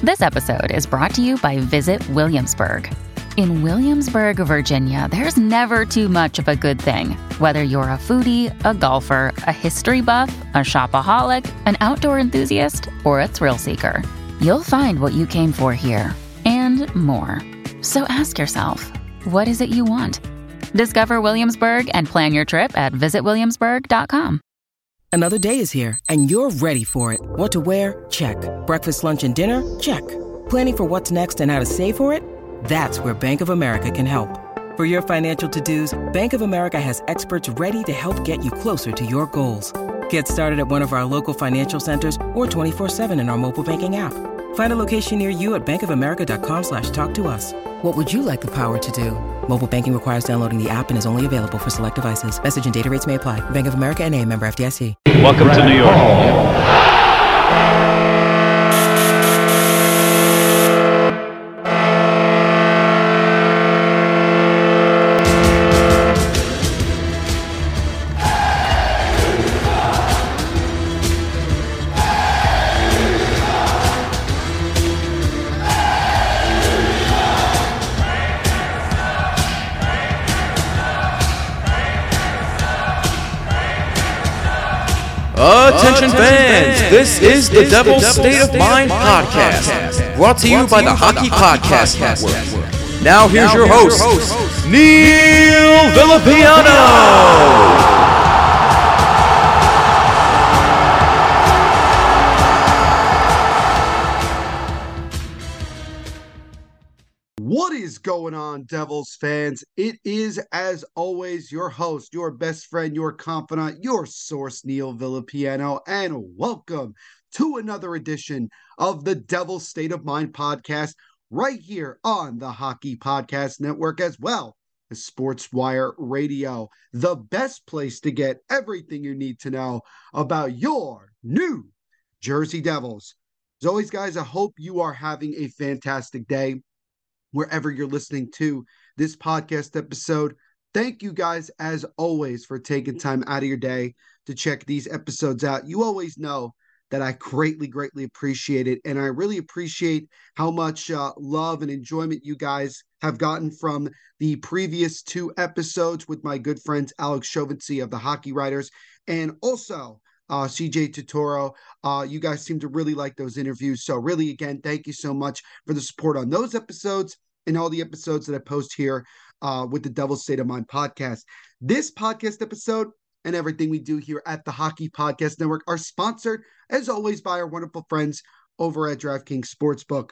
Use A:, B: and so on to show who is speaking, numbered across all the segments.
A: This episode is brought to you by Visit Williamsburg. In Williamsburg, Virginia, there's never too much of a good thing. Whether you're a foodie, a golfer, a history buff, a shopaholic, an outdoor enthusiast, or a thrill seeker, you'll find what you came for here and more. So ask yourself, what is it you want? Discover Williamsburg and plan your trip at visitwilliamsburg.com.
B: Another day is here, and you're ready for it. What to wear? Check. Breakfast, lunch, and dinner? Check. Planning for what's next and how to save for it? That's where Bank of America can help. For your financial to-dos, Bank of America has experts ready to help get you closer to your goals. Get started at one of our local financial centers or 24/7 in our mobile banking app. Find a location near you at bankofamerica.com/talktous. What would you like the power to do? Mobile banking requires downloading the app and is only available for select devices. Message and data rates may apply. Bank of America N.A., member FDIC.
C: Welcome to New York.
D: Attention fans, this is the Devil's State of Mind podcast, brought to you by the Hockey Podcast Network. Now here's your host, Neil Villapiano.
E: What is going on, Devils fans? It is, as always, your host, your best friend, your confidant, your source, Neil Villapiano, and welcome to another edition of the Devil's State of Mind podcast right here on the Hockey Podcast Network, as well as SportsWire Radio, the best place to get everything you need to know about your New Jersey Devils. As always, guys, I hope you are having a fantastic day wherever you're listening to this podcast episode. Thank you guys, as always, for taking time out of your day to check these episodes out. You always know that I greatly, greatly appreciate it, and I really appreciate how much love and enjoyment you guys have gotten from the previous two episodes with my good friends Alex Chauvency of the Hockey Writers and also CJ Totoro. You guys seem to really like those interviews. So really, again, thank you so much for the support on those episodes and all the episodes that I post here with the Devil's State of Mind podcast. This podcast episode and everything we do here at the Hockey Podcast Network are sponsored, as always, by our wonderful friends over at DraftKings Sportsbook.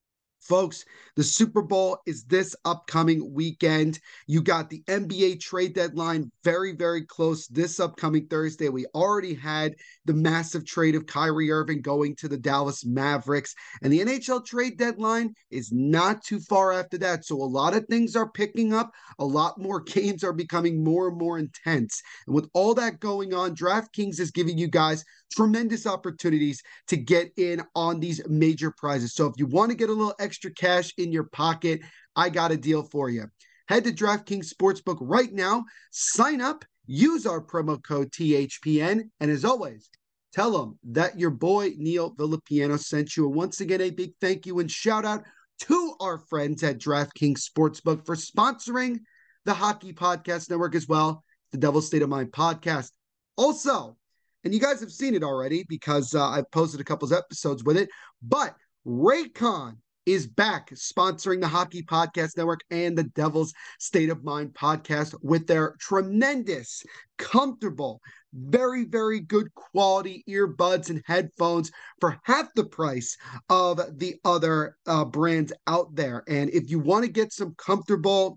E: Folks, the Super Bowl is this upcoming weekend. You got the NBA trade deadline very, very close this upcoming Thursday. We already had the massive trade of Kyrie Irving going to the Dallas Mavericks, and the NHL trade deadline is not too far after that. So a lot of things are picking up. A lot more games are becoming more and more intense. And with all that going on, DraftKings is giving you guys tremendous opportunities to get in on these major prizes. So if you want to get a little extra cash in your pocket, I got a deal for you. Head to DraftKings Sportsbook right now, sign up, use our promo code THPN, and as always, tell them that your boy Neil Villapiano sent you. And once again, a big thank you and shout out to our friends at DraftKings Sportsbook for sponsoring the Hockey Podcast Network as well, the Devil's State of Mind podcast. Also, and you guys have seen it already because I've posted a couple of episodes with it, but Raycon is back sponsoring the Hockey Podcast Network and the Devil's State of Mind podcast with their tremendous, comfortable, very, very good quality earbuds and headphones for half the price of the other brands out there. And if you want to get some comfortable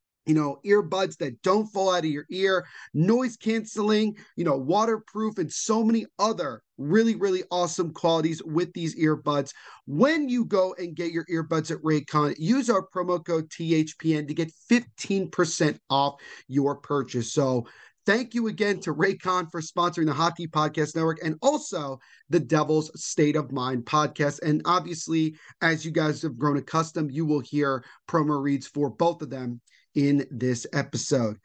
E: earbuds that don't fall out of your ear, noise canceling, waterproof, and so many other really, really awesome qualities with these earbuds. When you go and get your earbuds at Raycon, use our promo code THPN to get 15% off your purchase. So thank you again to Raycon for sponsoring the Hockey Podcast Network and also the Devil's State of Mind podcast. And obviously, as you guys have grown accustomed, you will hear promo reads for both of them in this episode.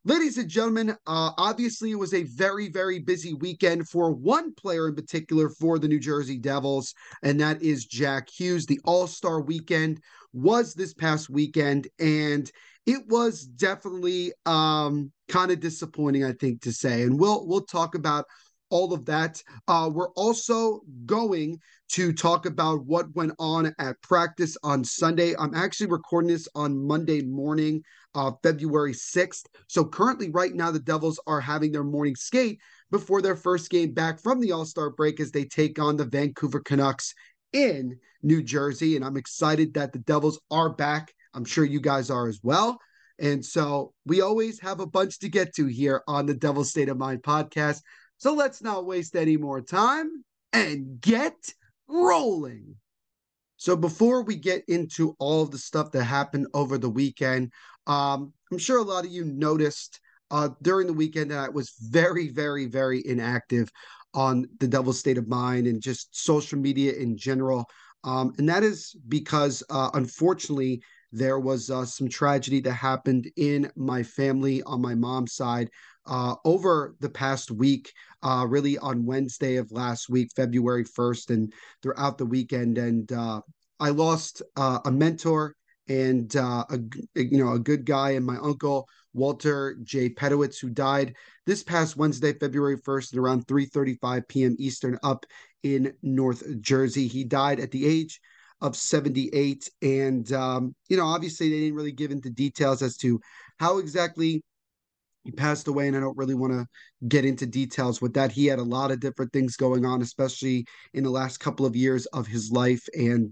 E: Ladies and gentlemen, obviously it was a very, very busy weekend for one player in particular for the New Jersey Devils, and that is Jack Hughes. The All-Star weekend was this past weekend, and it was definitely kind of disappointing, I think, to say. And we'll talk about all of that. We're also going to talk about what went on at practice on Sunday. I'm actually recording this on Monday morning, February 6th. So currently, right now, the Devils are having their morning skate before their first game back from the All-Star break as they take on the Vancouver Canucks in New Jersey. And I'm excited that the Devils are back. I'm sure you guys are as well. And so we always have a bunch to get to here on the Devil's State of Mind podcast. So let's not waste any more time and get rolling. So before we get into all of the stuff that happened over the weekend, I'm sure a lot of you noticed during the weekend that I was very, very, very inactive on the Devil's State of Mind and just social media in general. And that is because, unfortunately, there was some tragedy that happened in my family on my mom's side over the past week, really on Wednesday of last week, February 1st, and throughout the weekend. And I lost a mentor and a good guy, and my uncle, Walter J. Pedowitz, who died this past Wednesday, February 1st, at around 3:35 p.m. Eastern up in North Jersey. He died at the age of 78. And, obviously they didn't really give into details as to how exactly he passed away, and I don't really want to get into details with that. He had a lot of different things going on, especially in the last couple of years of his life. And,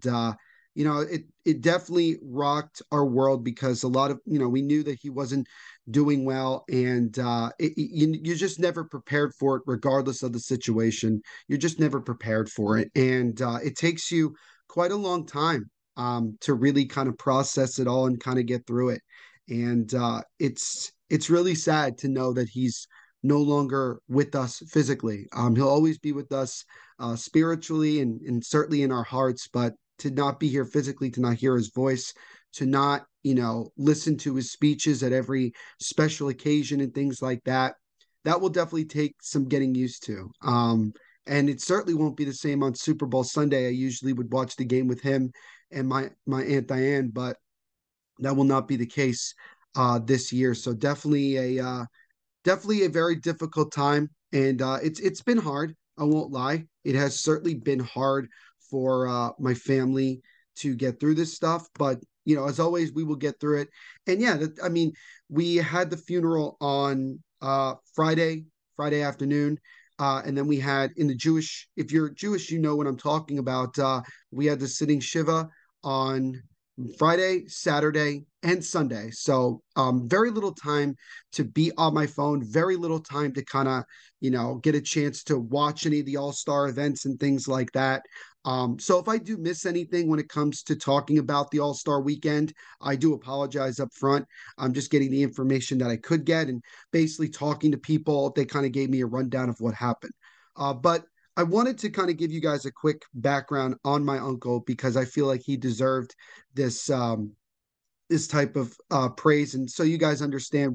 E: it definitely rocked our world because a lot of, we knew that he wasn't doing well, and you're just never prepared for it, regardless of the situation. You're just never prepared for it. And it takes you quite a long time to really kind of process it all and kind of get through it. And it's really sad to know that he's no longer with us physically. He'll always be with us spiritually and certainly in our hearts, but to not be here physically, to not hear his voice, to not, listen to his speeches at every special occasion and things like that, that will definitely take some getting used to. And it certainly won't be the same on Super Bowl Sunday. I usually would watch the game with him and my Aunt Diane, but that will not be the case this year. So definitely a very difficult time, and it's been hard. I won't lie. It has certainly been hard for my family to get through this stuff, but as always, we will get through it. And yeah, we had the funeral on Friday afternoon. And then we had in the Jewish, if you're Jewish, you know what I'm talking about. We had the sitting Shiva on Friday, Saturday, and Sunday. So very little time to be on my phone, very little time to kind of, get a chance to watch any of the All-Star events and things like that. So if I do miss anything when it comes to talking about the All-Star weekend, I do apologize up front. I'm just getting the information that I could get and basically talking to people. They kind of gave me a rundown of what happened. But I wanted to kind of give you guys a quick background on my uncle because I feel like he deserved this this type of praise, and so you guys understand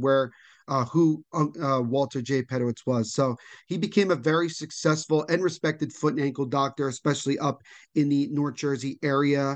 E: who Walter J. Pedowitz was. So he became a very successful and respected foot and ankle doctor, especially up in the North Jersey area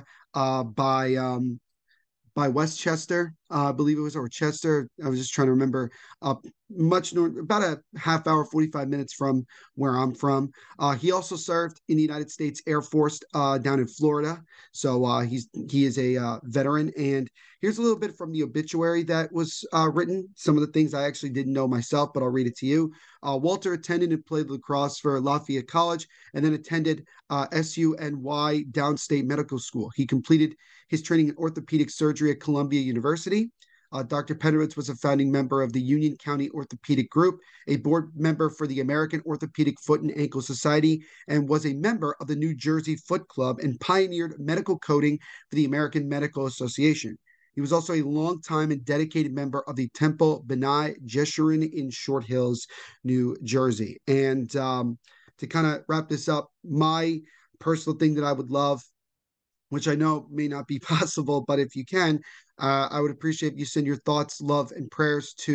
E: by Westchester, I believe it was, or Chester. I was just trying to remember. Much north, about a half hour, 45 minutes from where I'm from. He also served in the United States Air Force down in Florida. So he is a veteran. And here's a little bit from the obituary that was written. Some of the things I actually didn't know myself, but I'll read it to you. Walter attended and played lacrosse for Lafayette College and then attended SUNY Downstate Medical School. He completed his training in orthopedic surgery at Columbia University. Dr. Pedowitz was a founding member of the Union County Orthopedic Group, a board member for the American Orthopedic Foot and Ankle Society, and was a member of the New Jersey Foot Club and pioneered medical coding for the American Medical Association. He was also a longtime and dedicated member of the Temple B'nai Jeshurun in Short Hills, New Jersey. And to kind of wrap this up, my personal thing that I would love, which I know may not be possible, but if you can, I would appreciate if you send your thoughts, love, and prayers to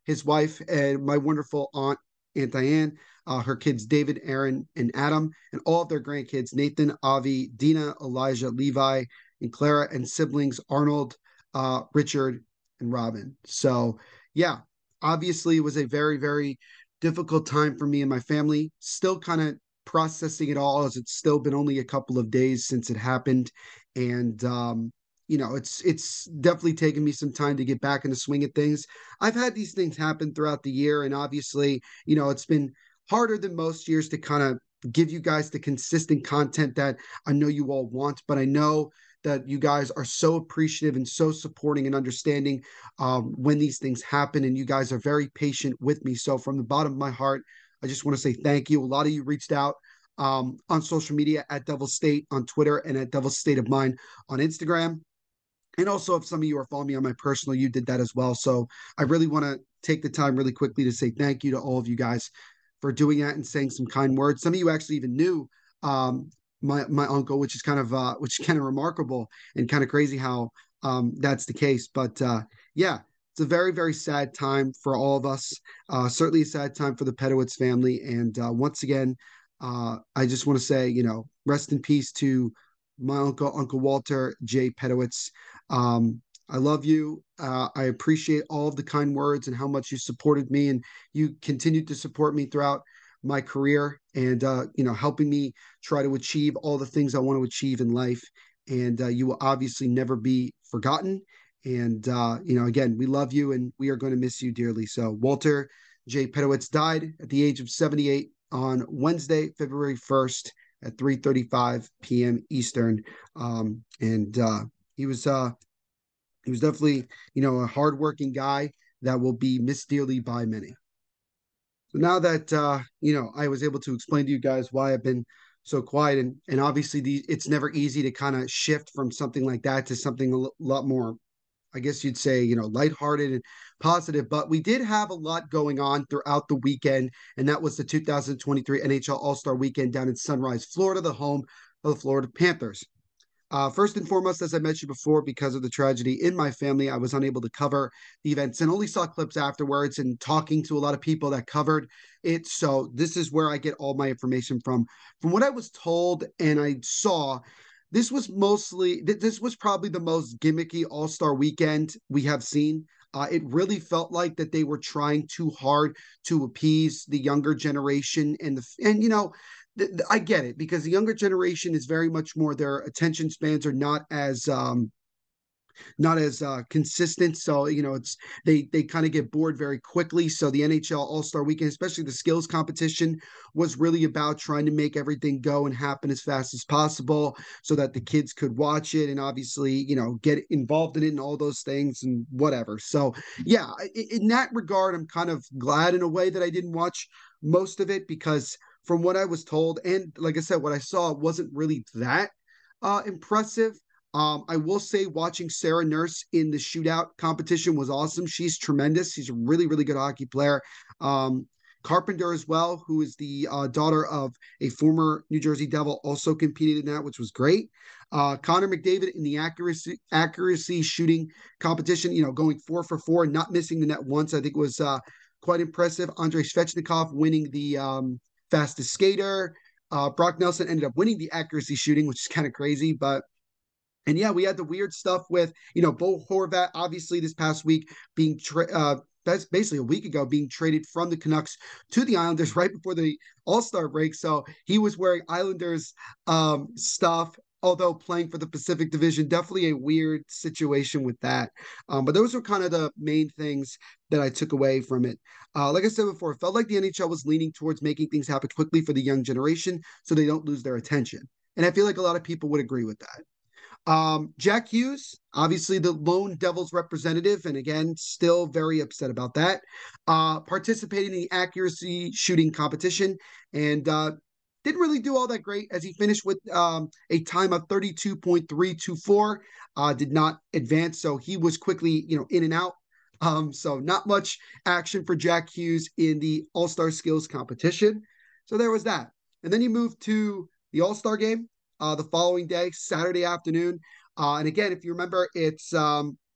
E: his wife, and my wonderful aunt, Aunt Diane, her kids, David, Aaron, and Adam, and all of their grandkids, Nathan, Avi, Dina, Elijah, Levi, and Clara, and siblings, Arnold, Richard, and Robin. So, yeah, obviously it was a very, very difficult time for me and my family. Still kind of processing it all, as it's still been only a couple of days since it happened. And, it's definitely taken me some time to get back in the swing of things. I've had these things happen throughout the year, and obviously, it's been harder than most years to kind of give you guys the consistent content that I know you all want, but I know that you guys are so appreciative and so supporting and understanding when these things happen, and you guys are very patient with me. So from the bottom of my heart, I just want to say thank you. A lot of you reached out on social media at Devil State on Twitter and at Devil State of Mind on Instagram. And also, if some of you are following me on my personal, you did that as well. So I really want to take the time really quickly to say thank you to all of you guys for doing that and saying some kind words. Some of you actually even knew my uncle, which is kind of remarkable and kind of crazy how that's the case. But yeah, it's a very, very sad time for all of us. Certainly a sad time for the Pedowitz family. And once again, I just want to say, rest in peace to my Uncle Walter J. Pedowitz. I love you. I appreciate all of the kind words and how much you supported me, and you continued to support me throughout my career, and helping me try to achieve all the things I want to achieve in life. And you will obviously never be forgotten. And again, we love you, and we are going to miss you dearly. So Walter J. Pedowitz died at the age of 78 on Wednesday, February 1st at 3:35 p.m. Eastern. He was definitely, a hardworking guy that will be missed dearly by many. So now that, I was able to explain to you guys why I've been so quiet, and obviously it's never easy to kind of shift from something like that to something a lot more, I guess you'd say, lighthearted and positive. But we did have a lot going on throughout the weekend, and that was the 2023 NHL All-Star Weekend down in Sunrise, Florida, the home of the Florida Panthers. First and foremost, as I mentioned before, because of the tragedy in my family, I was unable to cover the events and only saw clips afterwards and talking to a lot of people that covered it. So this is where I get all my information from. From what I was told and I saw, this was probably the most gimmicky All-Star weekend we have seen. It really felt like that they were trying too hard to appease the younger generation, and I get it, because the younger generation is very much more, their attention spans are not as consistent. So, they kind of get bored very quickly. So the NHL All-Star Weekend, especially the skills competition, was really about trying to make everything go and happen as fast as possible so that the kids could watch it and obviously, get involved in it and all those things and whatever. So yeah, in that regard, I'm kind of glad in a way that I didn't watch most of it, because from what I was told, and like I said, what I saw wasn't really that impressive. I will say watching Sarah Nurse in the shootout competition was awesome. She's tremendous. She's a really, really good hockey player. Carpenter as well, who is the daughter of a former New Jersey Devil, also competed in that, which was great. Connor McDavid in the accuracy shooting competition, going 4 for 4 and not missing the net once, I think was quite impressive. Andrei Svechnikov winning the fastest skater. Brock Nelson ended up winning the accuracy shooting, which is kind of crazy. And yeah, we had the weird stuff with, Bo Horvat, obviously this past week being that's basically a week ago, being traded from the Canucks to the Islanders right before the All-Star break. So he was wearing Islanders stuff, although playing for the Pacific Division. Definitely a weird situation with that. But those were kind of the main things that I took away from it. Like I said before, it felt like the NHL was leaning towards making things happen quickly for the young generation so they don't lose their attention. And I feel like a lot of people would agree with that. Jack Hughes, obviously the lone Devils representative, and again, still very upset about that. Participating in the accuracy shooting competition, and didn't really do all that great, as he finished with a time of 32.324. Did not advance, so he was quickly, in and out. So not much action for Jack Hughes in the All-Star Skills competition. So there was that. And then you move to the All-Star game the following day, Saturday afternoon. And again, if you remember, it's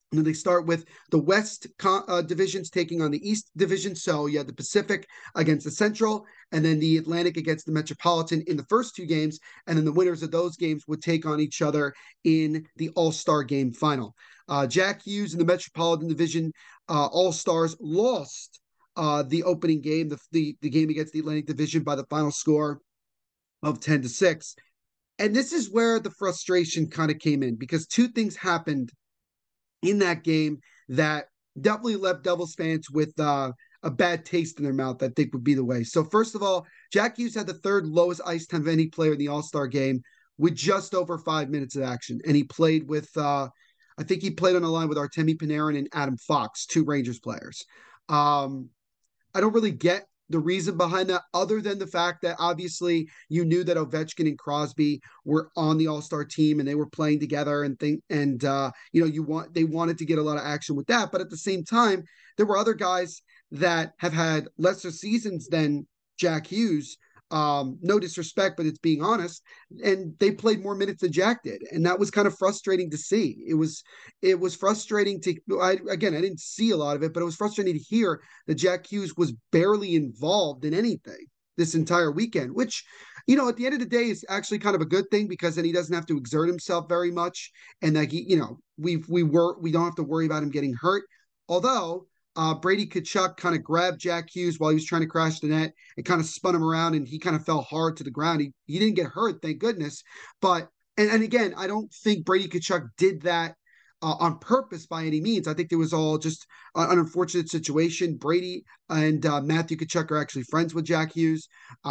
E: And then they start with the West divisions taking on the East division. So you had the Pacific against the Central, and then the Atlantic against the Metropolitan in the first two games. And then the winners of those games would take on each other in the All-Star Game final. Jack Hughes in the Metropolitan Division All-Stars lost the opening game, the game against the Atlantic Division, by the final score of 10-6. And this is where the frustration kind of came in, because two things happened in that game that definitely left Devils fans with a bad taste in their mouth, I think would be the way. So first of all, Jack Hughes had the third lowest ice time of any player in the All-Star game with just over 5 minutes of action. And he played with, I think he played on the line with Artemi Panarin and Adam Fox, two Rangers players. I don't really get the reason behind that, other than the fact that obviously you knew that Ovechkin and Crosby were on the All-Star team and they were playing together they wanted to get a lot of action with that. But at the same time, there were other guys that have had lesser seasons than Jack Hughes. No disrespect, but it's being honest. And they played more minutes than Jack did. And that was kind of frustrating to see. It was frustrating I didn't see a lot of it, but it was frustrating to hear that Jack Hughes was barely involved in anything this entire weekend, which, at the end of the day is actually kind of a good thing, because then he doesn't have to exert himself very much. And that we don't have to worry about him getting hurt. Although, Brady Tkachuk kind of grabbed Jack Hughes while he was trying to crash the net and kind of spun him around, and he kind of fell hard to the ground. He didn't get hurt, thank goodness. But, and again, I don't think Brady Tkachuk did that on purpose by any means. I think it was all just an unfortunate situation. Brady and Matthew Tkachuk are actually friends with Jack Hughes.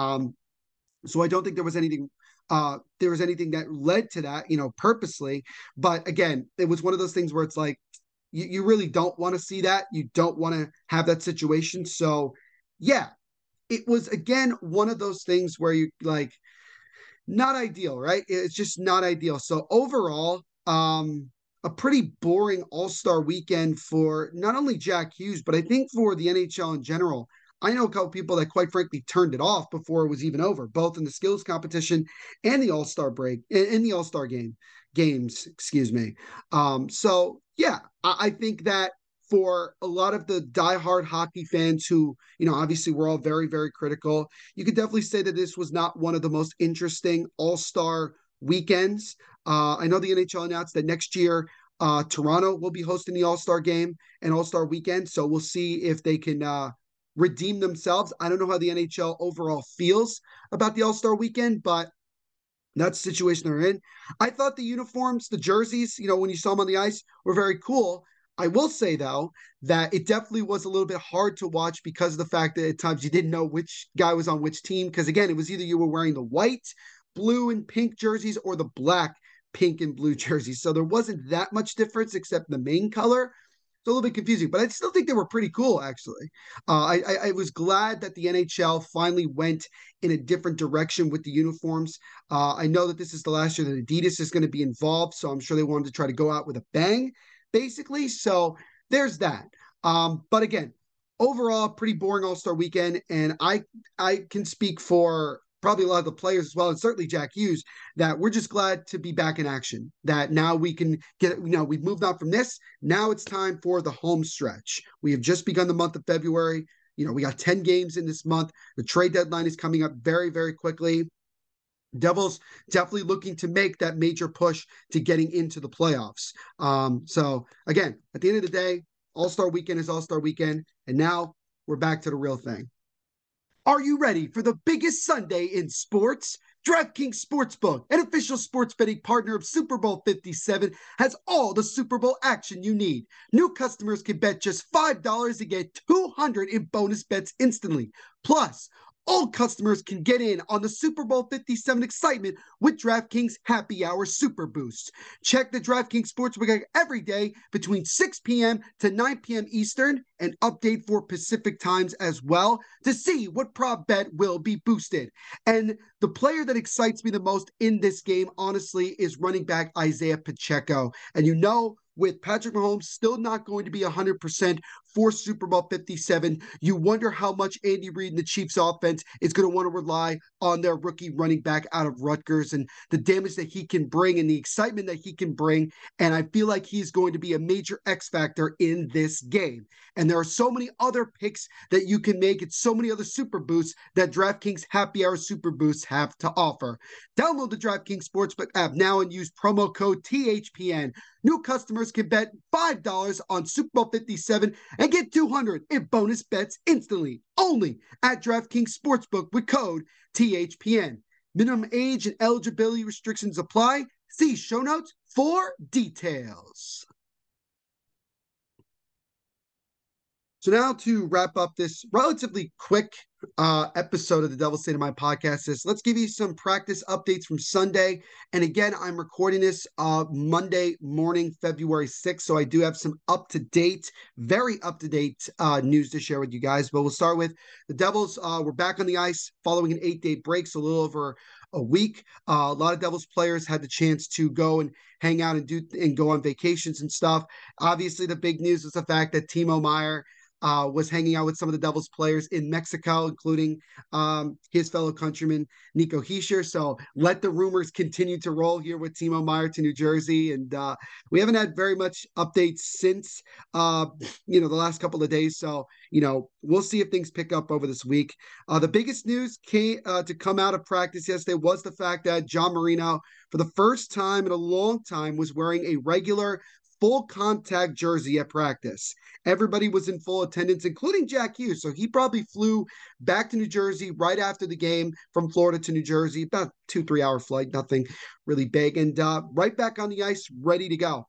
E: So I don't think there was anything that led to that, purposely. But again, it was one of those things where it's like, you really don't want to see that. You don't want to have that situation. So, yeah, it was, again, one of those things where you not ideal, right? It's just not ideal. So overall, a pretty boring All-Star weekend for not only Jack Hughes, but I think for the NHL in general. I know a couple people that quite frankly turned it off before it was even over, both in the skills competition and the All-Star break, in the All-Star games, excuse me. So yeah, I think that for a lot of the diehard hockey fans who, obviously we're all very, very critical, you could definitely say that this was not one of the most interesting All-Star weekends. I know the NHL announced that next year, Toronto will be hosting the All-Star game and All-Star weekend. So we'll see if they can redeem themselves. I don't know how the NHL overall feels about the All-Star weekend, but that's the situation they're in. I thought the uniforms, the jerseys, when you saw them on the ice, were very cool. I will say, though, that it definitely was a little bit hard to watch because of the fact that at times you didn't know which guy was on which team. Because, again, it was either you were wearing the white, blue, and pink jerseys or the black, pink, and blue jerseys. So there wasn't that much difference except the main color. It's a little bit confusing, but I still think they were pretty cool, actually. I was glad that the NHL finally went in a different direction with the uniforms. I know that this is the last year that Adidas is going to be involved, so I'm sure they wanted to try to go out with a bang, basically. So there's that. But again, overall, pretty boring All-Star weekend, and I can speak for probably a lot of the players as well, and certainly Jack Hughes, that we're just glad to be back in action, that now we can get, we've moved on from this. Now it's time for the home stretch. We have just begun the month of February. We got 10 games in this month. The trade deadline is coming up very, very quickly. Devils definitely looking to make that major push to getting into the playoffs. So again, at the end of the day, All-Star weekend is All-Star weekend, and now we're back to the real thing. Are you ready for the biggest Sunday in sports? DraftKings Sportsbook, an official sports betting partner of Super Bowl 57, has all the Super Bowl action you need. New customers can bet just $5 and get $200 in bonus bets instantly. Plus, old customers can get in on the Super Bowl 57 excitement with DraftKings Happy Hour Super Boost. Check the DraftKings Sportsbook every day between 6 p.m. to 9 p.m. Eastern and update for Pacific times as well to see what prop bet will be boosted. And the player that excites me the most in this game, honestly, is running back Isaiah Pacheco. And with Patrick Mahomes still not going to be 100% for Super Bowl 57. You wonder how much Andy Reid and the Chiefs offense is going to want to rely on their rookie running back out of Rutgers and the damage that he can bring and the excitement that he can bring. And I feel like he's going to be a major X factor in this game. And there are so many other picks that you can make. It's so many other super boosts that DraftKings Happy Hour Super Boosts have to offer. Download the DraftKings Sportsbook app now and use promo code THPN. New customers can bet $5 on Super Bowl 57 and get $200 in bonus bets instantly. Only at DraftKings Sportsbook with code THPN. Minimum age and eligibility restrictions apply. See show notes for details. So now to wrap up this relatively quick episode of the Devil's State of Mind podcast is let's give you some practice updates from Sunday. And again, I'm recording this Monday morning, February 6th. So I do have some up-to-date, very up-to-date news to share with you guys. But we'll start with the Devils. We're back on the ice following an 8-day break, so a little over a week. A lot of Devils players had the chance to go and hang out and go on vacations and stuff. Obviously, the big news is the fact that Timo Meier was hanging out with some of the Devils players in Mexico, including his fellow countryman, Nico Hischier. So let the rumors continue to roll here with Timo Meier to New Jersey. And we haven't had very much updates since, the last couple of days. So, we'll see if things pick up over this week. The biggest news came to come out of practice yesterday was the fact that John Marino, for the first time in a long time, was wearing a regular full contact jersey at practice. Everybody was in full attendance, including Jack Hughes. So he probably flew back to New Jersey right after the game from Florida to New Jersey, about 2-3 hour flight, nothing really big, and right back on the ice, ready to go.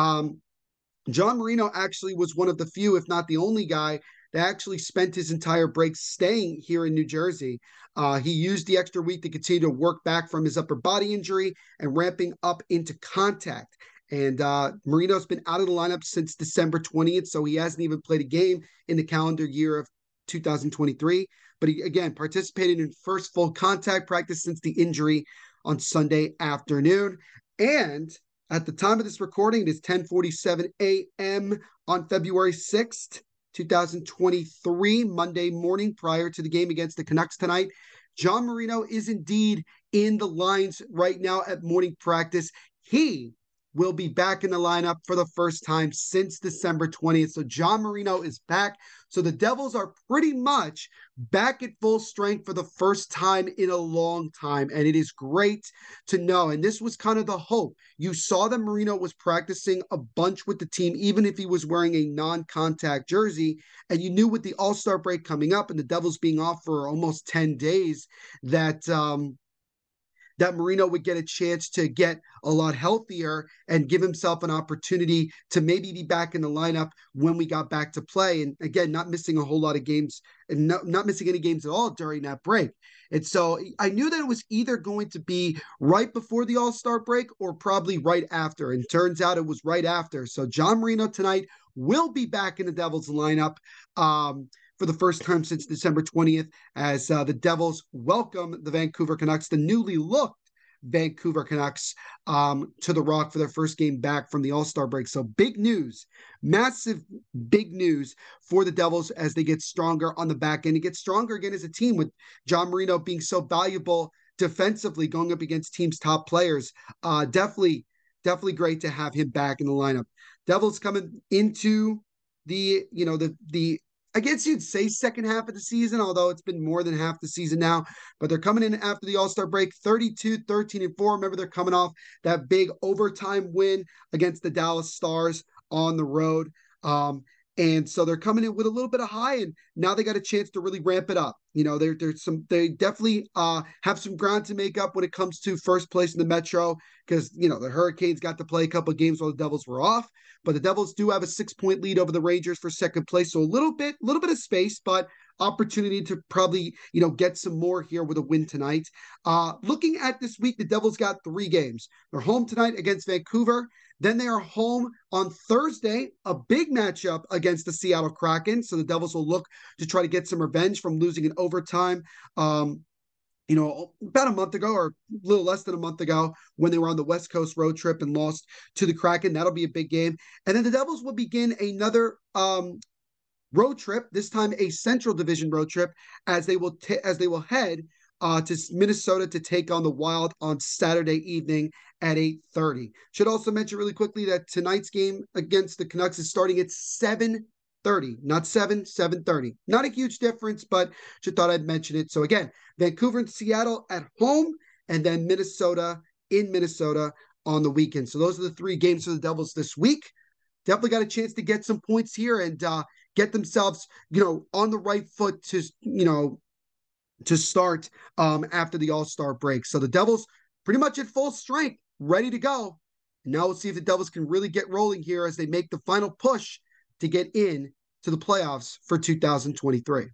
E: John Marino actually was one of the few, if not the only guy that actually spent his entire break staying here in New Jersey. He used the extra week to continue to work back from his upper body injury and ramping up into contact. And Marino's been out of the lineup since December 20th, so he hasn't even played a game in the calendar year of 2023. But he, again, participated in first full contact practice since the injury on Sunday afternoon. And at the time of this recording, it is 10:47 a.m. on February 6th, 2023, Monday morning prior to the game against the Canucks tonight. John Marino is indeed in the lines right now at morning practice. He will be back in the lineup for the first time since December 20th. So John Marino is back. So the Devils are pretty much back at full strength for the first time in a long time. And it is great to know. And this was kind of the hope. You saw that Marino was practicing a bunch with the team, even if he was wearing a non-contact jersey. And you knew with the All-Star break coming up and the Devils being off for almost 10 days that Marino would get a chance to get a lot healthier and give himself an opportunity to maybe be back in the lineup when we got back to play. And again, not missing a whole lot of games and not missing any games at all during that break. And so I knew that it was either going to be right before the All-Star break or probably right after. And turns out it was right after. So John Marino tonight will be back in the Devils lineup for the first time since December 20th, as the Devils welcome the Vancouver Canucks, the newly looked Vancouver Canucks, to the Rock for their first game back from the All-Star break. So big news, massive big news for the Devils as they get stronger on the back end. It gets stronger again as a team with John Marino being so valuable defensively going up against teams' top players. Definitely great to have him back in the lineup. Devils coming into the I guess you'd say second half of the season, although it's been more than half the season now. But they're coming in after the All-Star break, 32-13-4. Remember, they're coming off that big overtime win against the Dallas Stars on the road. And so they're coming in with a little bit of high, and now they got a chance to really ramp it up. They definitely have some ground to make up when it comes to first place in the Metro, because, the Hurricanes got to play a couple of games while the Devils were off, but the Devils do have a 6-point lead over the Rangers for second place. So a little bit of space, but opportunity to probably, get some more here with a win tonight. Looking at this week, the Devils got 3 games. They're home tonight against Vancouver. Then they are home on Thursday, a big matchup against the Seattle Kraken. So the Devils will look to try to get some revenge from losing in overtime, about a month ago or a little less than a month ago when they were on the West Coast road trip and lost to the Kraken. That'll be a big game. And then the Devils will begin another road trip, this time a Central Division road trip, as they will head to Minnesota to take on the Wild on Saturday evening at 8:30. Should also mention really quickly that tonight's game against the Canucks is starting at 7:30, not 7:30. Not a huge difference, but just thought I'd mention it. So again, Vancouver and Seattle at home, and then Minnesota in Minnesota on the weekend. So those are the three games for the Devils this week. Definitely got a chance to get some points here and get themselves, on the right foot to start after the All-Star break. So the Devils pretty much at full strength, ready to go. And now we'll see if the Devils can really get rolling here as they make the final push to get in to the playoffs for 2023.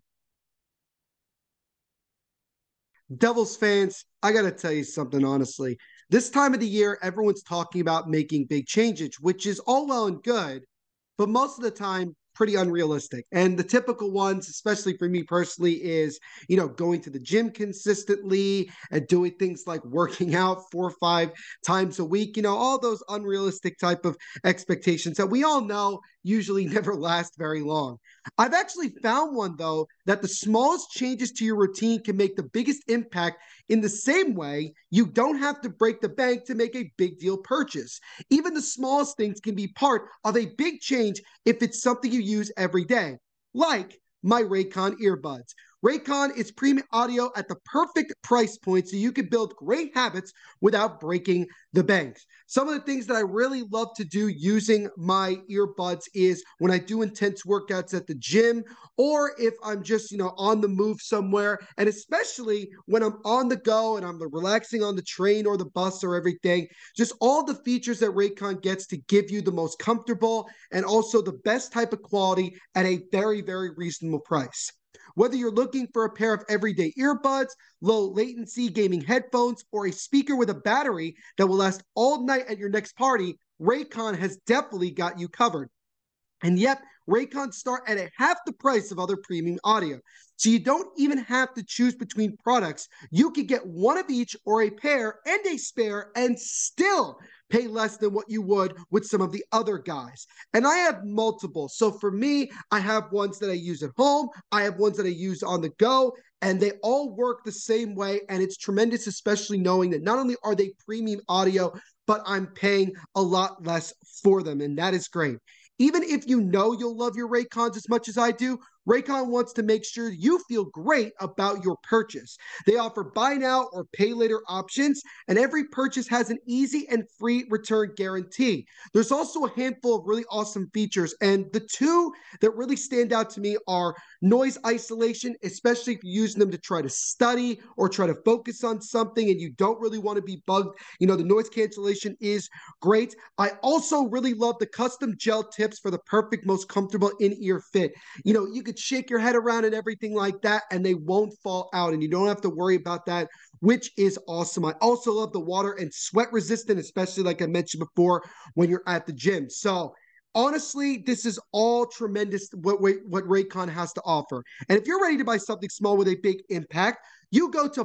E: Devils fans, I got to tell you something honestly. This time of the year, everyone's talking about making big changes, which is all well and good, but most of the time, pretty unrealistic. And the typical ones, especially for me personally, is, going to the gym consistently and doing things like working out 4 or 5 times a week, all those unrealistic type of expectations that we all know usually never last very long. I've actually found one, though, that the smallest changes to your routine can make the biggest impact. In the same way, you don't have to break the bank to make a big deal purchase. Even the smallest things can be part of a big change if it's something you use every day, like my Raycon earbuds. Raycon is premium audio at the perfect price point so you can build great habits without breaking the bank. Some of the things that I really love to do using my earbuds is when I do intense workouts at the gym, or if I'm just, on the move somewhere, and especially when I'm on the go and I'm relaxing on the train or the bus or everything, just all the features that Raycon gets to give you the most comfortable and also the best type of quality at a very, very reasonable price. Whether you're looking for a pair of everyday earbuds, low latency gaming headphones, or a speaker with a battery that will last all night at your next party, Raycon has definitely got you covered. And yet, Raycon start at half the price of other premium audio. So you don't even have to choose between products. You could get one of each or a pair and a spare and still pay less than what you would with some of the other guys. And I have multiple. So for me, I have ones that I use at home. I have ones that I use on the go, and they all work the same way. And it's tremendous, especially knowing that not only are they premium audio, but I'm paying a lot less for them. And that is great. Even if you know you'll love your Raycons as much as I do, Raycon wants to make sure you feel great about your purchase. They offer buy now or pay later options, and every purchase has an easy and free return guarantee. There's also a handful of really awesome features, and the two that really stand out to me are noise isolation, especially if you're using them to try to study or try to focus on something and you don't really want to be bugged. The noise cancellation is great. I also really love the custom gel tips for the perfect, most comfortable in-ear fit. You could shake your head around and everything like that, and they won't fall out, and you don't have to worry about that, which is awesome. I also love the water and sweat resistant, especially like I mentioned before, when you're at the gym. So honestly, this is all tremendous what Raycon has to offer. And if you're ready to buy something small with a big impact, you go to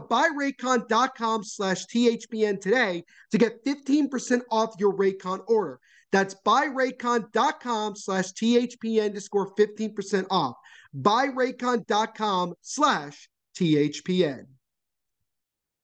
E: buyraycon.com/THPN today to get 15% off your Raycon order. That's buyraycon.com/THPN to score 15% off. Buyraycon.com/THPN.